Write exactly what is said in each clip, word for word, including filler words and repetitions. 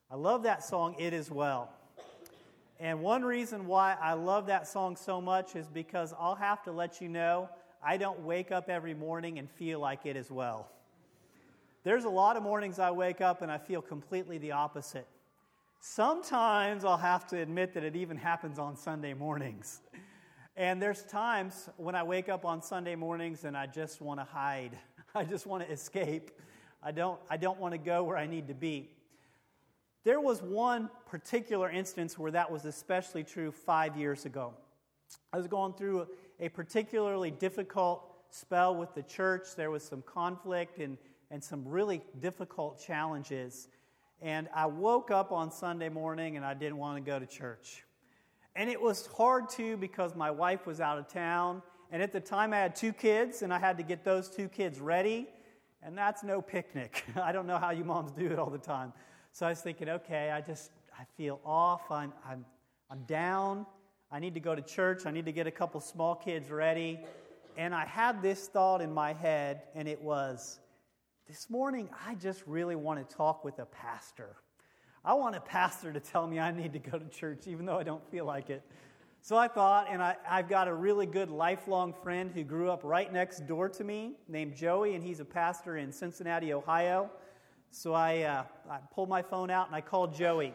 I love that song, It Is Well. And one reason why I love that song so much is because I'll have to let you know I don't wake up every morning and feel like it is well. There's a lot of mornings I wake up and I feel completely the opposite. Sometimes I'll have to admit that it even happens on Sunday mornings. And there's times when I wake up on Sunday mornings and I just want to hide. I just want to escape. I don't, I don't want to go where I need to be. There was one particular instance where that was especially true five years ago. I was going through a, a particularly difficult spell with the church. There was some conflict and, and some really difficult challenges. And I woke up on Sunday morning and I didn't want to go to church. And it was hard too because my wife was out of town. And at the time I had two kids and I had to get those two kids ready. And that's no picnic. I don't know how you moms do it all the time. So I was thinking, okay, I just, I feel off, I'm, I'm, I'm down, I need to go to church, I need to get a couple small kids ready. And I had this thought in my head, and it was, this morning, I just really want to talk with a pastor. I want a pastor to tell me I need to go to church, even though I don't feel like it. So I thought, and I, I've got a really good lifelong friend who grew up right next door to me, named Joey, and he's a pastor in Cincinnati, Ohio. So I, uh, I pulled my phone out and I called Joey.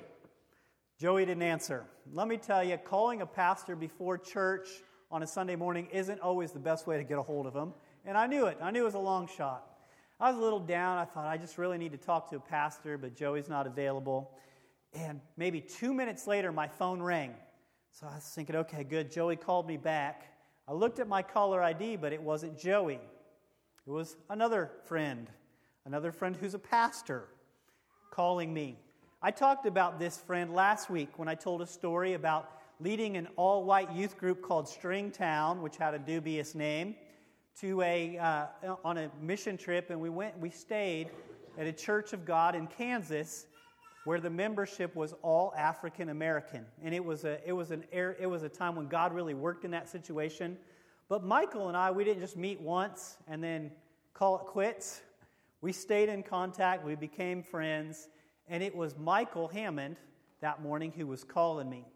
Joey didn't answer. Let me tell you, calling a pastor before church on a Sunday morning isn't always the best way to get a hold of him. And I knew it. I knew it was a long shot. I was a little down. I thought, I just really need to talk to a pastor, but Joey's not available. And maybe two minutes later, my phone rang. So I was thinking, okay, good. Joey called me back. I looked at my caller I D, but it wasn't Joey. It was another friend. Another friend who's a pastor calling me. I talked about this friend last week when I told a story about leading an all-white youth group called Stringtown, which had a dubious name, to a uh, on a mission trip, and we went. We stayed at a Church of God in Kansas, where the membership was all African American, and it was a it was an it was a time when God really worked in that situation. But Michael and I, we didn't just meet once and then call it quits. We stayed in contact, we became friends, and it was Michael Hammond that morning who was calling me.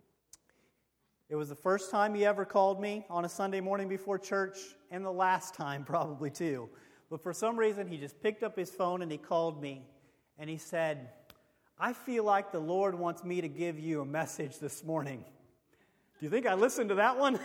It was the first time he ever called me on a Sunday morning before church, and the last time probably too. But for some reason, he just picked up his phone and he called me, and he said, I feel like the Lord wants me to give you a message this morning. Do you think I listened to that one?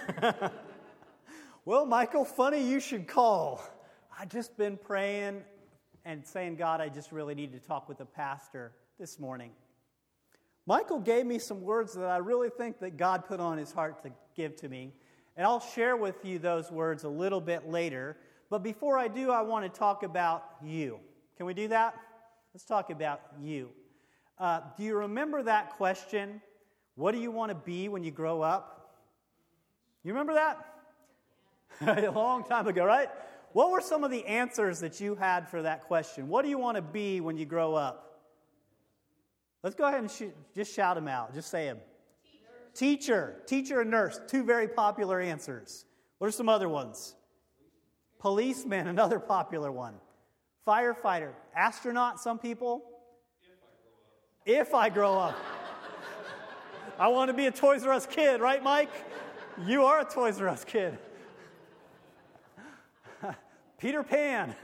Well, Michael, funny you should call. I've just been praying and saying, God, I just really need to talk with the pastor this morning. Michael gave me some words that I really think that God put on his heart to give to me. And I'll share with you those words a little bit later. But before I do, I want to talk about you. Can we do that? Let's talk about you. Uh, do you remember that question, what do you want to be when you grow up? You remember that? A long time ago, right? What were some of the answers that you had for that question? What do you want to be when you grow up? Let's go ahead and sh- just shout them out. Just say them. Teacher. Teacher. Teacher and nurse. Two very popular answers. What are some other ones? Policeman, another popular one. Firefighter. Astronaut, some people. If I grow up. If I grow up. I want to be a Toys R Us kid, right, Mike? You are a Toys R Us kid. Peter Pan.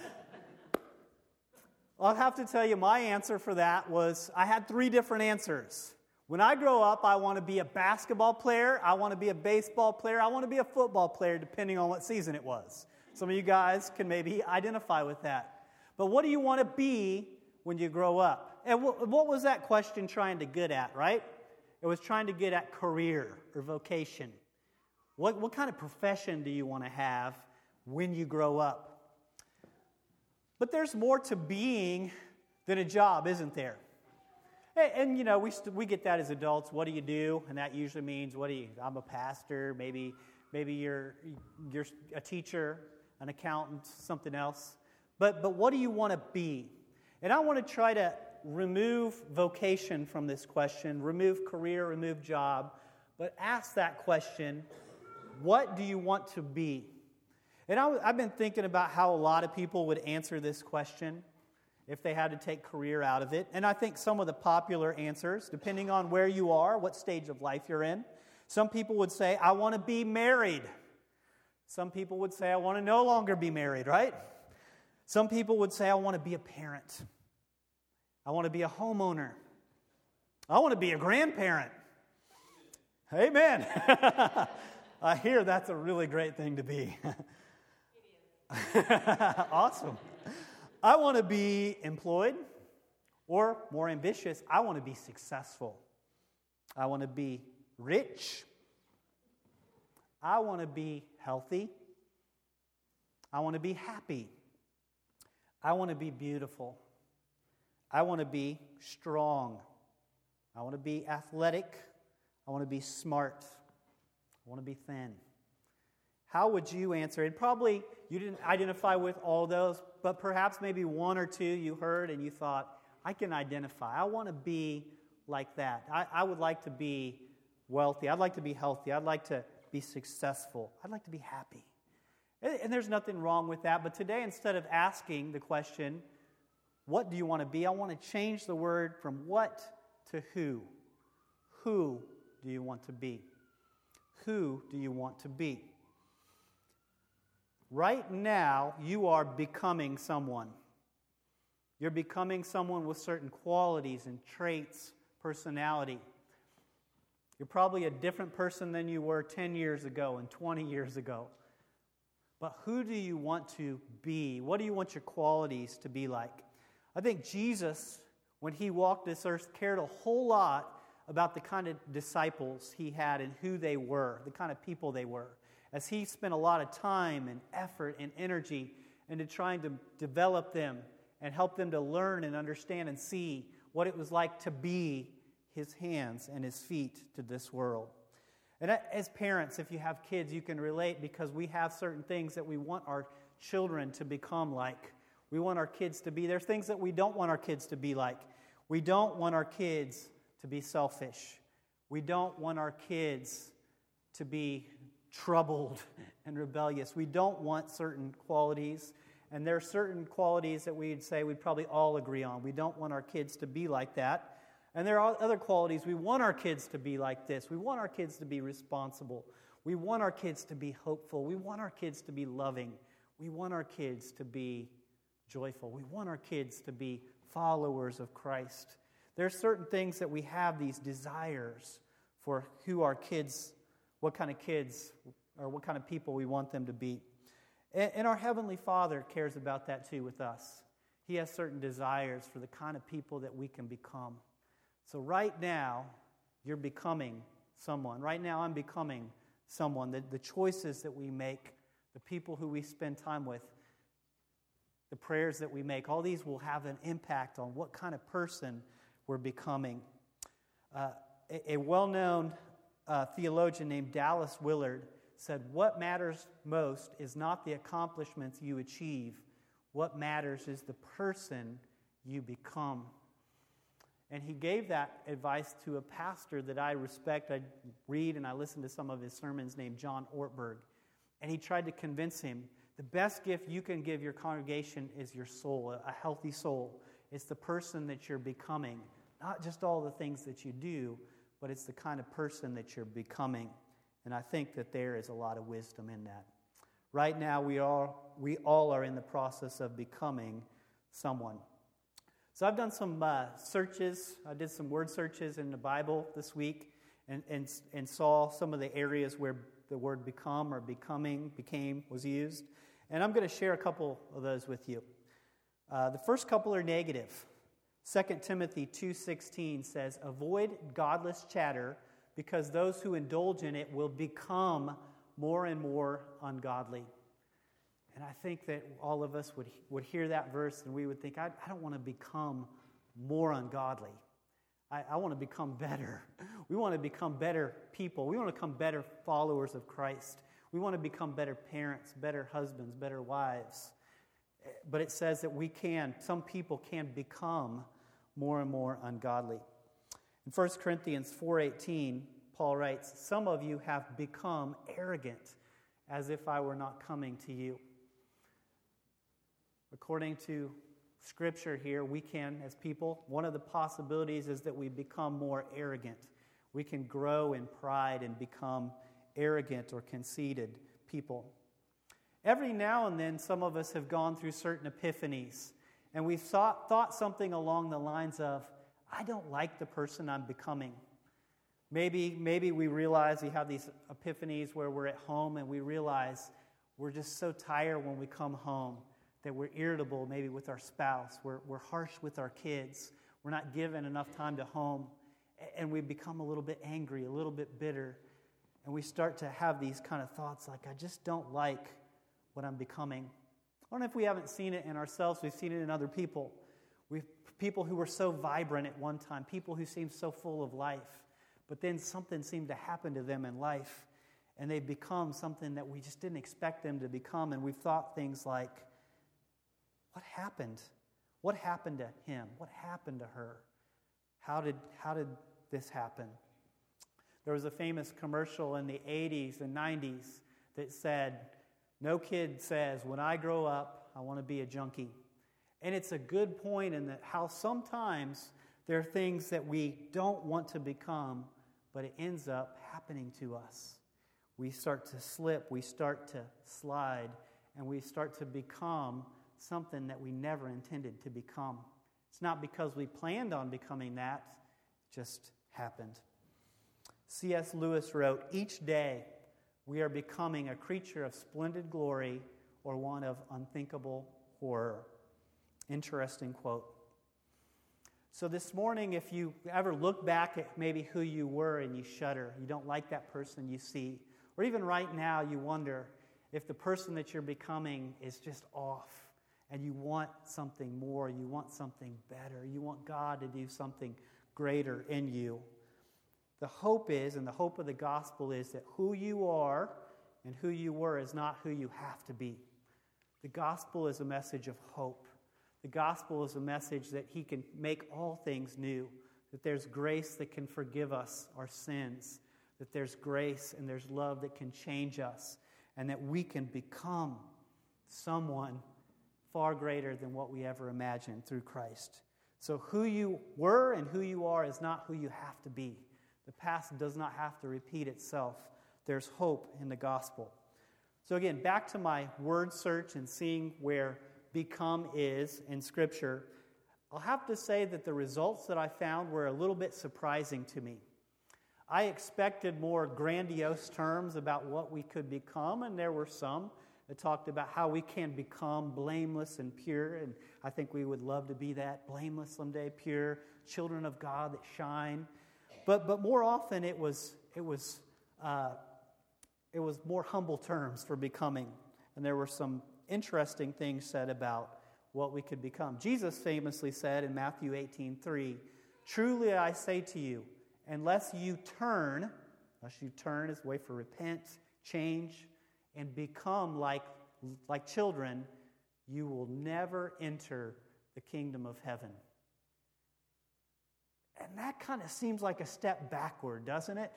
I'll have to tell you, my answer for that was, I had three different answers. When I grow up, I want to be a basketball player, I want to be a baseball player, I want to be a football player, depending on what season it was. Some of you guys can maybe identify with that. But what do you want to be when you grow up? And what was that question trying to get at, right? It was trying to get at career or vocation. What, what kind of profession do you want to have when you grow up? But there's more to being than a job, isn't there? And, and you know, we st- we get that as adults. What do you do? And that usually means, what do you? I'm a pastor. Maybe maybe you're you're a teacher, an accountant, something else. But but what do you want to be? And I want to try to remove vocation from this question, remove career, remove job, but ask that question: what do you want to be? And I, I've been thinking about how a lot of people would answer this question. if they had to take career out of it. And I think some of the popular answers, depending on where you are, what stage of life you're in, some people would say, I want to be married. Some people would say, I want to no longer be married, right? Some people would say, I want to be a parent. I want to be a homeowner. I want to be a grandparent. Amen. I hear that's a really great thing to be. Awesome. I want to be employed, or more ambitious, I want to be successful. I want to be rich. I want to be healthy. I want to be happy. I want to be beautiful. I want to be strong. I want to be athletic. I want to be smart. I want to be thin. How would you answer? And probably you didn't identify with all those, but perhaps maybe one or two you heard and you thought, I can identify. I want to be like that. I, I would like to be wealthy. I'd like to be healthy. I'd like to be successful. I'd like to be happy. And, and there's nothing wrong with that. But today, instead of asking the question, what do you want to be? I want to change the word from what to who. Who do you want to be? Who do you want to be? Right now, you are becoming someone. You're becoming someone with certain qualities and traits, personality. You're probably a different person than you were ten years ago and twenty years ago. But who do you want to be? What do you want your qualities to be like? I think Jesus, when he walked this earth, cared a whole lot about the kind of disciples he had and who they were, the kind of people they were, as he spent a lot of time and effort and energy into trying to develop them and help them to learn and understand and see what it was like to be his hands and his feet to this world. And as parents, if you have kids, you can relate because we have certain things that we want our children to become like. We want our kids to be. There's things that we don't want our kids to be like. We don't want our kids to be selfish. We don't want our kids to be troubled and rebellious. We don't want certain qualities. And there are certain qualities that we'd say we'd probably all agree on. We don't want our kids to be like that. And there are other qualities we want our kids to be like this. We want our kids to be responsible. We want our kids to be hopeful. We want our kids to be loving. We want our kids to be joyful. We want our kids to be followers of Christ. There are certain things that we have these desires for who our kids, what kind of kids or what kind of people we want them to be. And our Heavenly Father cares about that too with us. He has certain desires for the kind of people that we can become. So right now, you're becoming someone. Right now, I'm becoming someone. The, the choices that we make, the people who we spend time with, the prayers that we make, all these will have an impact on what kind of person we're becoming. Uh, a, a well-known uh, theologian named Dallas Willard said, what matters most is not the accomplishments you achieve. What matters is the person you become. And he gave that advice to a pastor that I respect. I read and I listen to some of his sermons named John Ortberg. And he tried to convince him, the best gift you can give your congregation is your soul, a healthy soul. It's the person that you're becoming. Not just all the things that you do, but it's the kind of person that you're becoming. And I think that there is a lot of wisdom in that. Right now, we all, we all are in the process of becoming someone. So I've done some uh, searches. I did some word searches in the Bible this week and, and, and saw some of the areas where the word become or becoming, became, was used. And I'm going to share a couple of those with you. Uh, the first couple are negative. Second Timothy two sixteen says, avoid godless chatter because those who indulge in it will become more and more ungodly. And I think that all of us would, would hear that verse and we would think, I, I don't want to become more ungodly. I, I want to become better. We want to become better people. We want to become better followers of Christ. We want to become better parents, better husbands, better wives. But it says that we can, some people can become more and more ungodly. In First Corinthians four eighteen, Paul writes, some of you have become arrogant, as if I were not coming to you. According to Scripture here, we can, as people, one of the possibilities is that we become more arrogant. We can grow in pride and become arrogant or conceited people. Every now and then, some of us have gone through certain epiphanies, and we've thought, thought something along the lines of, I don't like the person I'm becoming. Maybe, maybe we realize we have these epiphanies where we're at home and we realize we're just so tired when we come home that we're irritable maybe with our spouse. We're, we're harsh with our kids. We're not given enough time to home. And we become a little bit angry, a little bit bitter. And we start to have these kind of thoughts like, I just don't like what I'm becoming. I don't know if we haven't seen it in ourselves. We've seen it in other people. We've people who were so vibrant at one time, people who seemed so full of life. But then something seemed to happen to them in life, and they've become something that we just didn't expect them to become. And we've thought things like, what happened? What happened to him? What happened to her? How did, how did this happen? There was a famous commercial in the eighties and nineties that said, no kid says, when I grow up, I want to be a junkie. And it's a good point in that how sometimes there are things that we don't want to become, but it ends up happening to us. We start to slip, we start to slide, and we start to become something that we never intended to become. It's not because we planned on becoming that, it just happened. C S Lewis wrote, each day we are becoming a creature of splendid glory or one of unthinkable horror. Interesting quote. So this morning, if you ever look back at maybe who you were and you shudder, you don't like that person you see, or even right now you wonder if the person that you're becoming is just off and you want something more, you want something better, you want God to do something greater in you. The hope is, and the hope of the gospel is that who you are and who you were is not who you have to be. The gospel is a message of hope. The gospel is a message that he can make all things new, that there's grace that can forgive us our sins, that there's grace and there's love that can change us, and that we can become someone far greater than what we ever imagined through Christ. So who you were and who you are is not who you have to be. The past does not have to repeat itself. There's hope in the gospel. So again, back to my word search and seeing where become is in Scripture, I'll have to say that the results that I found were a little bit surprising to me. I expected more grandiose terms about what we could become, and there were some that talked about how we can become blameless and pure, and I think we would love to be that, blameless someday, pure, children of God that shine. But but more often it was it was uh, it was more humble terms for becoming, and there were some interesting things said about what we could become. Jesus famously said in Matthew eighteen three, truly I say to you, unless you turn, unless you turn is a way for repent, change, and become like, like children, you will never enter the kingdom of heaven. And that kind of seems like a step backward, doesn't it?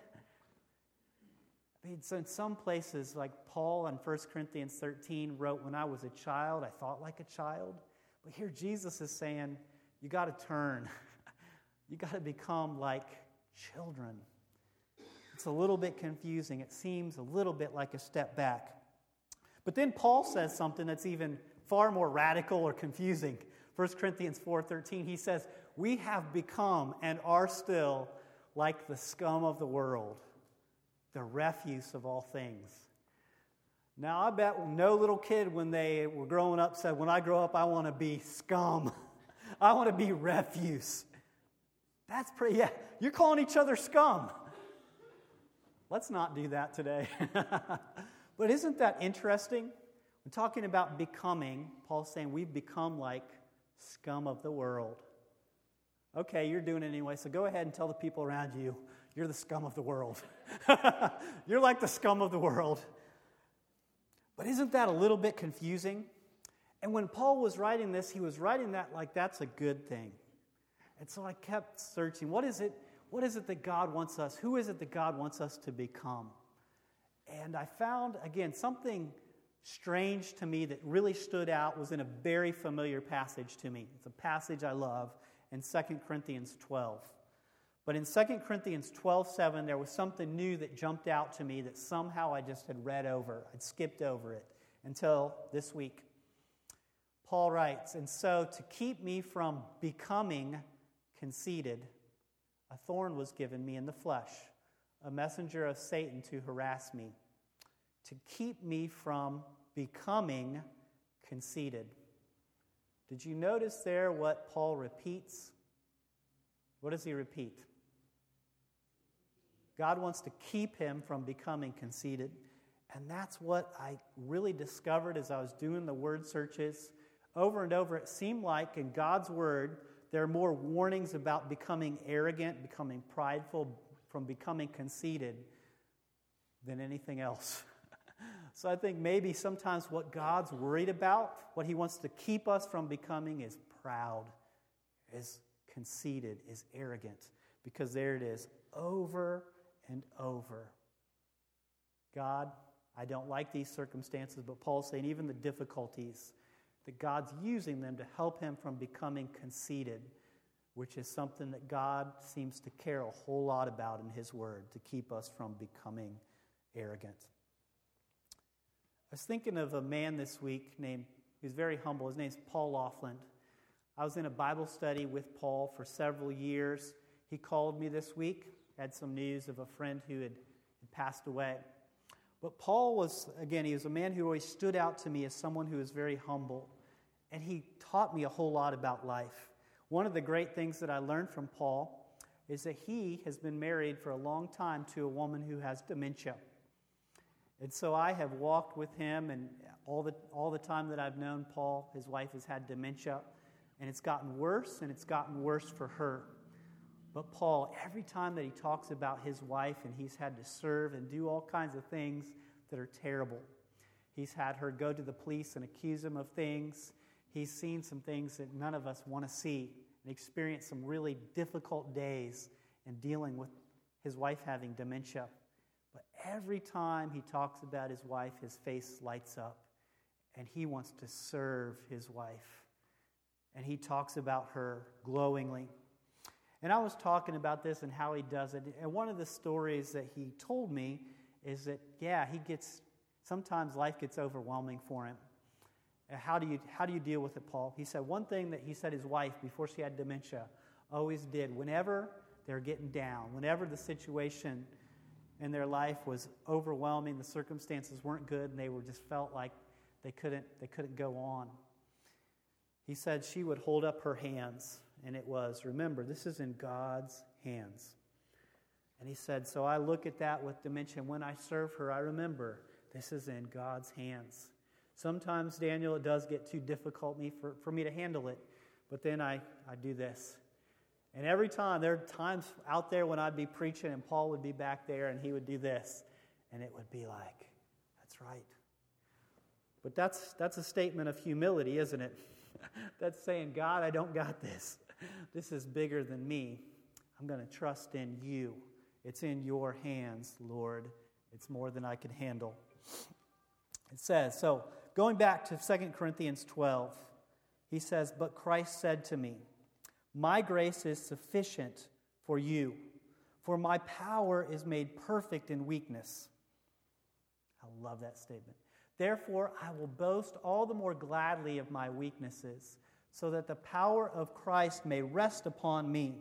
I mean, so in some places, like Paul in First Corinthians thirteen wrote, when I was a child, I thought like a child. But here Jesus is saying, you got to turn. You got to become like children. It's a little bit confusing. It seems a little bit like a step back. But then Paul says something that's even far more radical or confusing. First Corinthians four thirteen, he says, we have become and are still like the scum of the world, the refuse of all things. Now, I bet no little kid when they were growing up said, when I grow up, I want to be scum. I want to be refuse. That's pretty, yeah, you're calling each other scum. Let's not do that today. But isn't that interesting? We're talking about becoming. Paul's saying we've become like scum of the world. Okay, you're doing it anyway, so go ahead and tell the people around you, you're the scum of the world. You're like the scum of the world. But isn't that a little bit confusing? And when Paul was writing this, he was writing that like that's a good thing. And so I kept searching, what is it, what is it that God wants us, who is it that God wants us to become? And I found, again, something strange to me that really stood out was in a very familiar passage to me. It's a passage I love in Second Corinthians twelve. But in Second Corinthians twelve seven, there was something new that jumped out to me that somehow I just had read over. I'd skipped over it until this week. Paul writes, "And so to keep me from becoming conceited, a thorn was given me in the flesh, a messenger of Satan to harass me, to keep me from becoming conceited." Did you notice there what Paul repeats? What does he repeat? God wants to keep him from becoming conceited. And that's what I really discovered as I was doing the word searches. Over and over, it seemed like in God's word, there are more warnings about becoming arrogant, becoming prideful, from becoming conceited than anything else. So I think maybe sometimes what God's worried about, what he wants to keep us from becoming, is proud, is conceited, is arrogant. Because there it is, over and over. God, I don't like these circumstances, but Paul's saying even the difficulties, that God's using them to help him from becoming conceited, which is something that God seems to care a whole lot about in his word, to keep us from becoming arrogant. I was thinking of a man this week named, who's very humble. His name's Paul Laughlin. I was in a Bible study with Paul for several years. He called me this week, had some news of a friend who had, had passed away. But Paul was, again, he was a man who always stood out to me as someone who was very humble. And he taught me a whole lot about life. One of the great things that I learned from Paul is that he has been married for a long time to a woman who has dementia. And so I have walked with him, and all the all the time that I've known Paul, his wife has had dementia, and it's gotten worse, and it's gotten worse for her. But Paul, every time that he talks about his wife, and he's had to serve and do all kinds of things that are terrible. He's had her go to the police and accuse him of things. He's seen some things that none of us want to see, and experienced some really difficult days in dealing with his wife having dementia. But every time he talks about his wife, his face lights up, and he wants to serve his wife. And he talks about her glowingly. And I was talking about this and how he does it. And one of the stories that he told me is that, yeah, he gets, sometimes life gets overwhelming for him. How do you how do you deal with it, Paul? He said one thing that he said his wife, before she had dementia, always did. Whenever they're getting down, whenever the situation in their life was overwhelming, the circumstances weren't good, and they were just felt like they couldn't they couldn't go on. He said she would hold up her hands, and it was, remember, this is in God's hands. And he said, so I look at that with dementia. When I serve her, I remember this is in God's hands. Sometimes, Daniel, it does get too difficult me for, for me to handle it, but then I, I do this. And every time, there are times out there when I'd be preaching and Paul would be back there and he would do this, and it would be like, that's right. But that's that's a statement of humility, isn't it? That's saying, God, I don't got this. This is bigger than me. I'm going to trust in you. It's in your hands, Lord. It's more than I can handle. It says, so going back to Second Corinthians twelve, he says, but Christ said to me, my grace is sufficient for you, for my power is made perfect in weakness. I love that statement. Therefore, I will boast all the more gladly of my weaknesses, so that the power of Christ may rest upon me.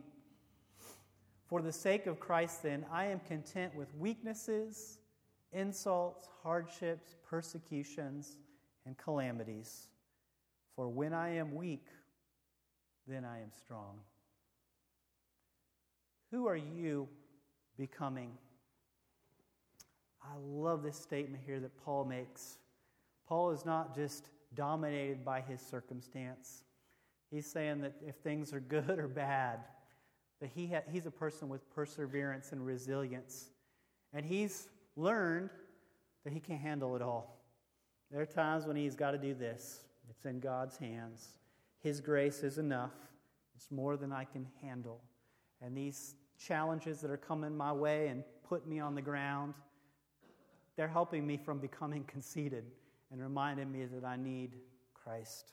For the sake of Christ, then, I am content with weaknesses, insults, hardships, persecutions, and calamities. For when I am weak, then I am strong. Who are you becoming? I love this statement here that Paul makes. Paul is not just dominated by his circumstance. He's saying that if things are good or bad, that he ha- he's a person with perseverance and resilience. And he's learned that he can handle it all. There are times when he's got to do this. It's in God's hands. His grace is enough. It's more than I can handle. And these challenges that are coming my way and put me on the ground, they're helping me from becoming conceited and reminded me that I need Christ.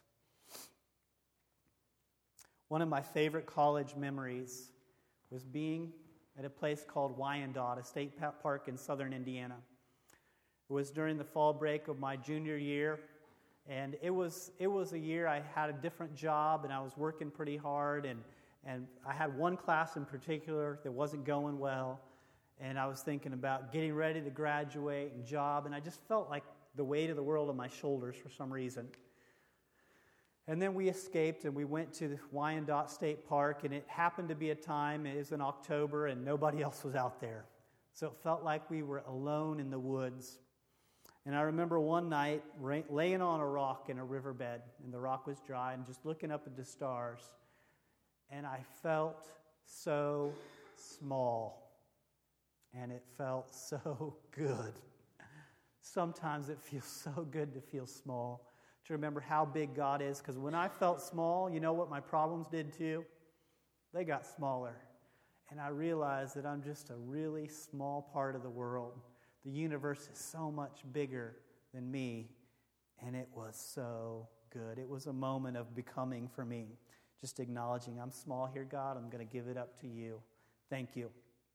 One of my favorite college memories was being at a place called Wyandotte, a state park in southern Indiana. It was during the fall break of my junior year, and it was it was a year I had a different job, and I was working pretty hard, and, and I had one class in particular that wasn't going well, and I was thinking about getting ready to graduate and job, and I just felt like the weight of the world on my shoulders for some reason. And then we escaped and we went to the Wyandotte State Park, and it happened to be a time, it was in October, and nobody else was out there. So it felt like we were alone in the woods. And I remember one night laying on a rock in a riverbed, and the rock was dry, and just looking up at the stars, and I felt so small, and it felt so good. Sometimes it feels so good to feel small, to remember how big God is, because when I felt small, you know what my problems did too? They got smaller. And I realized that I'm just a really small part of the world. The universe is so much bigger than me, and it was so good. It was a moment of becoming for me, just acknowledging, I'm small here, God, I'm going to give it up to you. Thank you.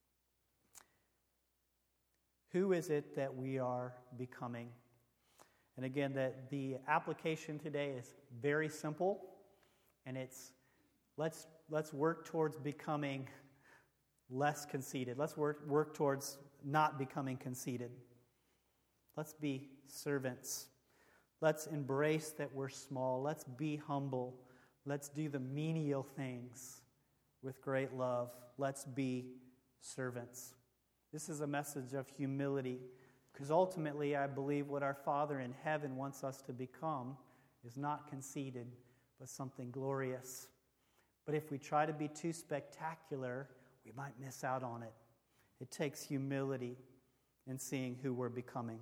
Who is it that we are becoming? And again, that the application today is very simple, and it's let's let's work towards becoming less conceited. Let's work work towards not becoming conceited. Let's be servants. Let's embrace that we're small. Let's be humble. Let's do the menial things with great love. Let's be servants. This is a message of humility. Because ultimately, I believe what our Father in heaven wants us to become is not conceited, but something glorious. But if we try to be too spectacular, we might miss out on it. It takes humility in seeing who we're becoming.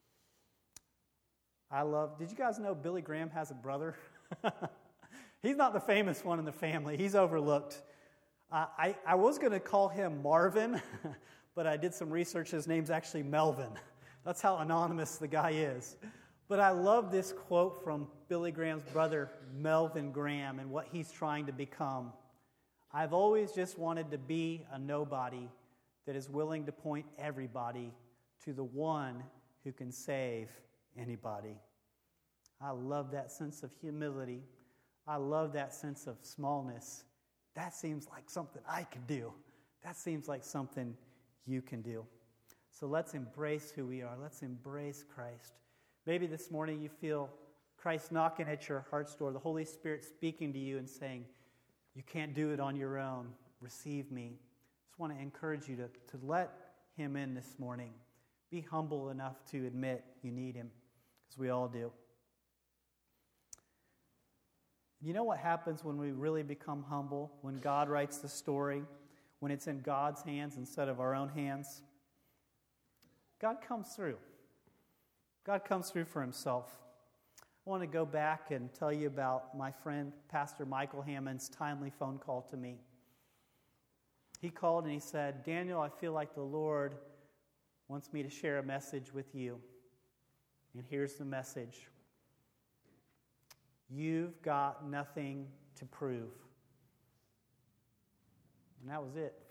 I love, did you guys know Billy Graham has a brother? He's not the famous one in the family. He's overlooked. Uh, I, I was going to call him Marvin, but I did some research. His name's actually Melvin. That's how anonymous the guy is. But I love this quote from Billy Graham's brother, Melvin Graham, and what he's trying to become. I've always just wanted to be a nobody that is willing to point everybody to the one who can save anybody. I love that sense of humility. I love that sense of smallness. That seems like something I could do. That seems like something you can do. So let's embrace who we are. Let's embrace Christ. Maybe this morning you feel Christ knocking at your heart's door, the Holy Spirit speaking to you and saying, you can't do it on your own. Receive me. I just want to encourage you to, to let him in this morning. Be humble enough to admit you need him, because we all do. You know what happens when we really become humble? When God writes the story, when it's in God's hands instead of our own hands? God comes through. God comes through for himself. I want to go back and tell you about my friend, Pastor Michael Hammond's timely phone call to me. He called and he said, Daniel, I feel like the Lord wants me to share a message with you. And here's the message. You've got nothing to prove. And that was it.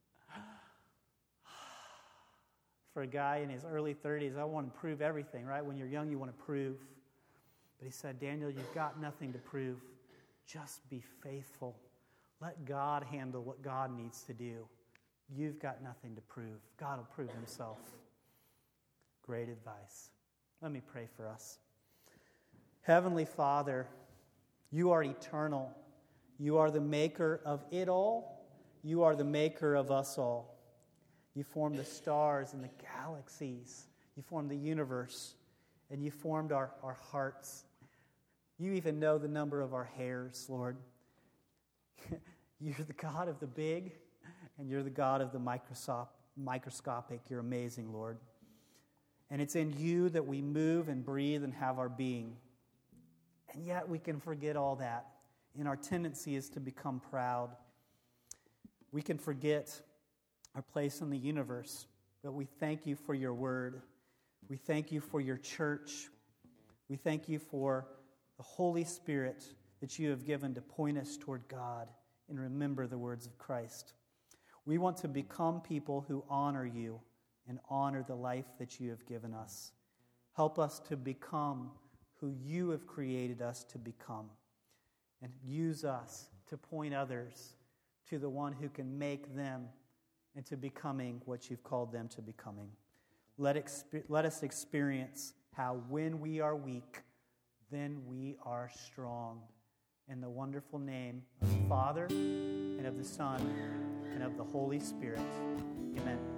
For a guy in his early thirties, I want to prove everything, right? When you're young, you want to prove. But he said, Daniel, you've got nothing to prove. Just be faithful. Let God handle what God needs to do. You've got nothing to prove. God will prove himself. Great advice. Let me pray for us. Heavenly Father, you are eternal. You are the maker of it all. You are the maker of us all. You formed the stars and the galaxies. You formed the universe. And you formed our, our hearts. You even know the number of our hairs, Lord. You're the God of the big, and you're the God of the microscop, microscopic. You're amazing, Lord. And it's in you that we move and breathe and have our being. And yet we can forget all that. And our tendency is to become proud. We can forget our place in the universe. But we thank you for your word. We thank you for your church. We thank you for the Holy Spirit that you have given to point us toward God and remember the words of Christ. We want to become people who honor you and honor the life that you have given us. Help us to become who you have created us to become. And use us to point others to the one who can make them into becoming what you've called them to becoming. Let, exp- let us experience how when we are weak, then we are strong. In the wonderful name of the Father, and of the Son, and of the Holy Spirit. Amen.